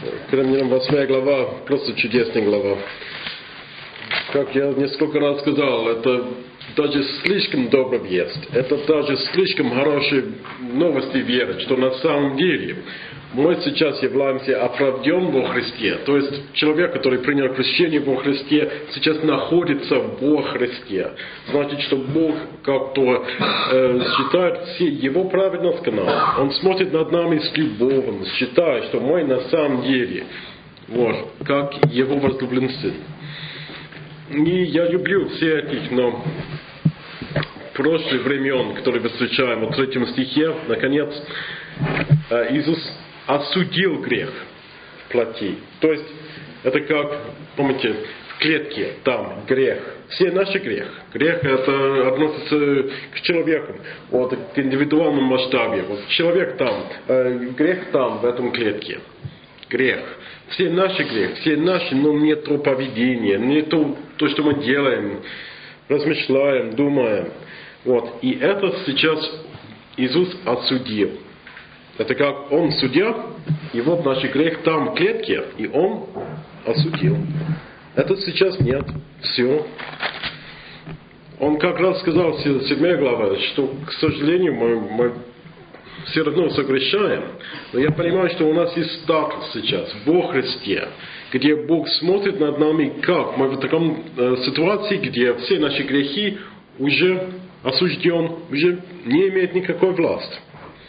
Коринфянам 8 глава, просто чудесная глава. Как я несколько раз сказал, это даже слишком добрая весть. Это даже слишком хорошие новости веры, что на самом деле мы сейчас являемся оправден во Христе. То есть человек, который принял крещение во Христе, сейчас находится во Христе. Значит, что Бог как-то считает все его праведность канал. Он смотрит над нами с любовью, считает, что мы на самом деле, вот, как его возлюбленный сын. И я люблю все этих, но прошлых времен, которые мы встречаем в 3 стихе, наконец, Иисус осудил грех плоти. То есть, это как, помните, в клетке, там, грех. Все наши грех. Грех это относится к человеку, вот, к индивидуальному масштабе. Вот, человек там, грех там, в этом клетке. Грех. Все наши грехи, все наши, но не то поведение, не то, что мы делаем, размышляем, думаем. Вот. И это сейчас Иисус осудил. Это как Он судья, и вот наш грех там в клетке, и Он осудил. Это сейчас нет. Все. Он как раз сказал в 7 главе, что, к сожалению, мы все равно согрешаем. Но я понимаю, что у нас есть статус сейчас во Христе, где Бог смотрит над нами как. Мы в таком ситуации, где все наши грехи уже осужден, уже не имеет никакой власти.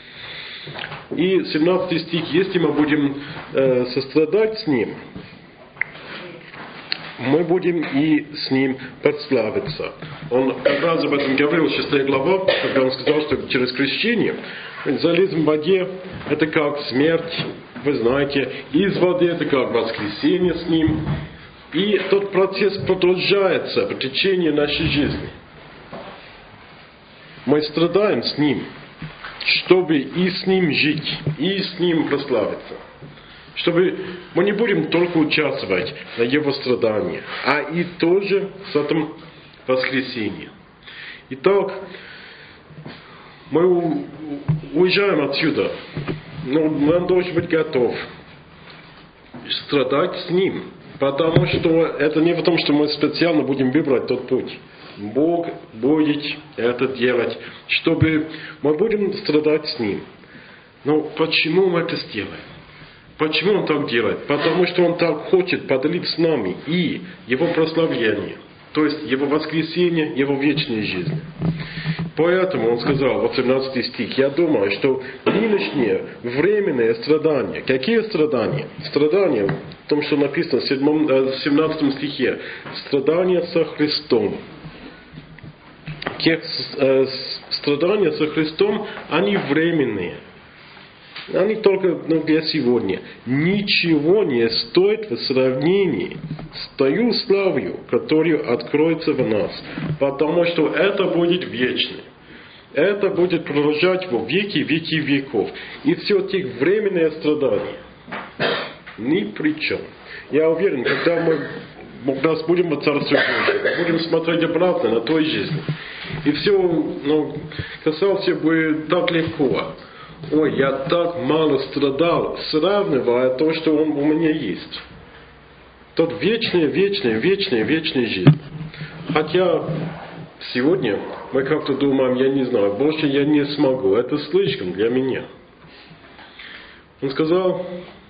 И 17 стих, если мы будем сострадать с Ним, мы будем и с Ним прославиться. Он как раз об этом говорил в 6 главе, когда он сказал, что через крещение залезем в воде, это как смерть, вы знаете, из воды это как воскресение с Ним. И тот процесс продолжается по течение нашей жизни. Мы страдаем с Ним, чтобы и с Ним жить, и с Ним прославиться. Чтобы мы не будем только участвовать на Его страданиях, а и тоже с этим воскресением. Итак, мы уезжаем отсюда, но нам должен быть готов страдать с Ним, потому что это не потому, что мы специально будем выбрать тот путь. Бог будет это делать, чтобы мы будем страдать с Ним. Но почему мы это сделаем? Почему Он так делает? Потому что Он так хочет поделить с нами и Его прославление, то есть Его воскресение, Его вечную жизнь. Поэтому Он сказал, вот 17 стих, я думаю, что нынешние временные страдания, какие страдания? Страдания в том, что написано в 17 стихе, страдания со Христом. Страдания со Христом, они временные. Они только для сегодня. Ничего не стоит в сравнении с той славою, которая откроется в нас. Потому что это будет вечно. Это будет продолжать во веки веков. И все те временные страдания ни при чем. Я уверен, когда мы раз будем в Царстве Божьем, будем смотреть обратно на той жизни. И все казалось бы так легко. Ой, я так мало страдал, сравнивая то, что у меня есть. Тот вечная жизнь. Хотя сегодня мы как-то думаем, я не знаю, больше я не смогу, это слишком для меня. Он сказал,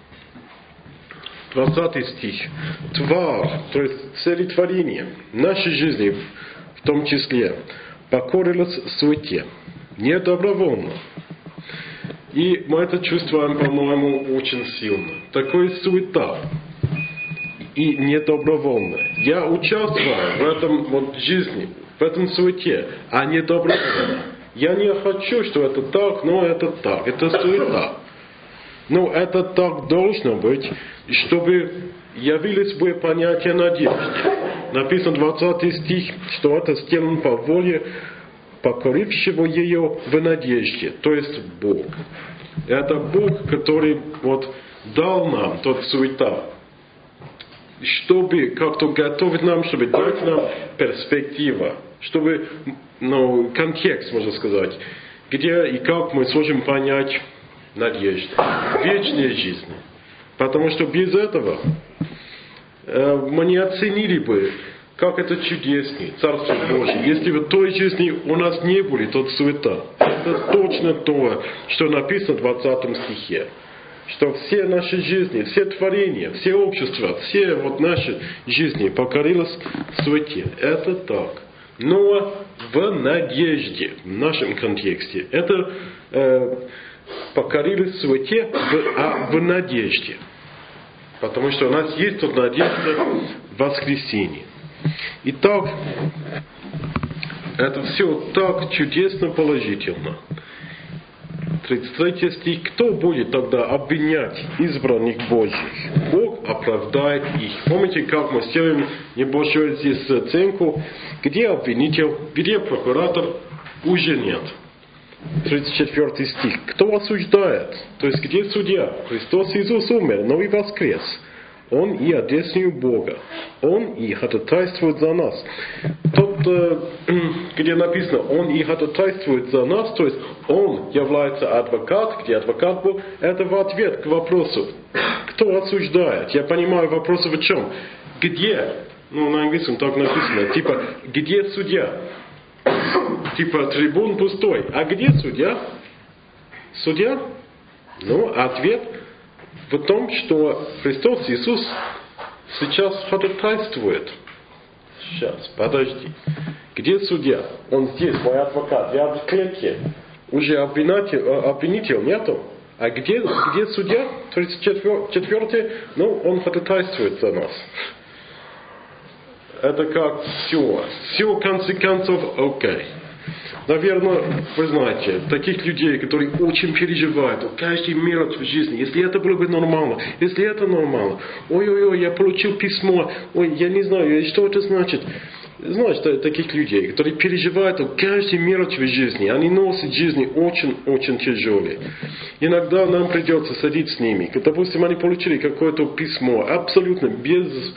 20 стих, тварь, то есть целетворение нашей жизни в том числе, покорилась суете, не добровольно. И мы это чувствуем, по-моему, очень сильно. Такая суета и недобровольно. Я участвую в этом жизни, в этом суете, а не добровольно. Я не хочу, что это так, но это так. Это суета. Но это так должно быть, чтобы явились бы понятия надежды. Написано 20 стих, что это сделано по воле покорившего ее в надежде, то есть Бог. Это Бог, который дал нам тот суета, чтобы как-то готовить нам, чтобы дать нам перспективу, чтобы, контекст, можно сказать, где и как мы сможем понять надежду, вечная жизнь. Потому что без этого мы не оценили бы, как это чудеснее, Царство Божие. Если в той жизни у нас не были тот суета, это точно то, что написано в 20 стихе. Что все наши жизни, все творения, все общества, все вот наши жизни покорились суете. Это так. Но в надежде, в нашем контексте, это покорились суете в надежде. Потому что у нас есть тут надежда в воскресенье. Итак, это все так чудесно положительно. 33 стих. Кто будет тогда обвинять избранных Божьих? Бог оправдает их. Помните, как мы сделаем небольшую здесь оценку? Где обвинитель, где прокуратор? Уже нет. 34 стих. Кто осуждает? То есть, где судья? Христос Иисус умер, но и воскрес. Он и одесную Бога. Он и ходатайствует за нас. Тот, где написано, Он и ходатайствует за нас, то есть Он является адвокат, где адвокат Бог, это в ответ к вопросу, кто осуждает. Я понимаю, вопрос в чем? Где? На английском так написано, типа, где судья? Типа, трибун пустой. А где судья? Судья? Ответ в том, что Христос Иисус сейчас ходатайствует. Сейчас, подожди. Где судья? Он здесь, мой адвокат. Я в клетке. Уже обвинитель нету. А где судья? 34. Он ходатайствует за нас. Это как все. Все, в конце концов, окей. Наверное, вы знаете, таких людей, которые очень переживают о каждой мелочи в жизни. Если это было бы нормально, если это нормально. Ой-ой-ой, я получил письмо. Ой, я не знаю, что это значит. Знаешь, таких людей, которые переживают о каждой мелочи в жизни. Они носят жизни очень-очень тяжелые. Иногда нам придется садиться с ними. Допустим, они получили какое-то письмо, абсолютно без...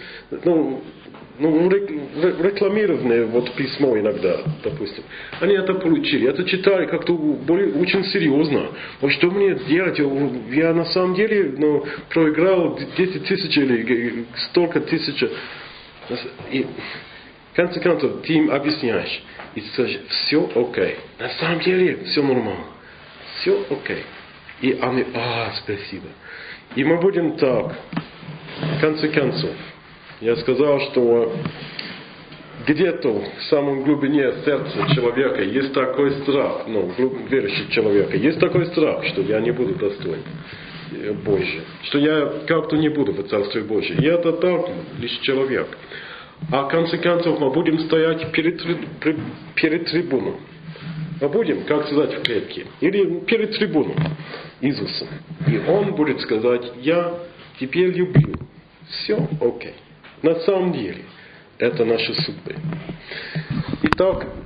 рекламированное письмо иногда, допустим. Они это получили, это читали как-то очень серьезно. Что мне делать? Я на самом деле проиграл 10 тысяч или столько тысяч. И в конце концов ты им объясняешь. И скажешь, все окей. На самом деле все нормально. Все окей. И они, спасибо. И мы будем так. В конце концов. Я сказал, что где-то в самом глубине сердца человека есть такой страх, верующего человека, есть такой страх, что я не буду достоин Божий, что я как-то не буду в Царстве Божьем. И это так, лишь человек. А в конце концов мы будем стоять перед трибуном. Мы будем, как сказать, в клетке. Или перед трибуном Иисуса. И Он будет сказать, я теперь люблю. Все окей. На самом деле, это наши судьбы. Итак,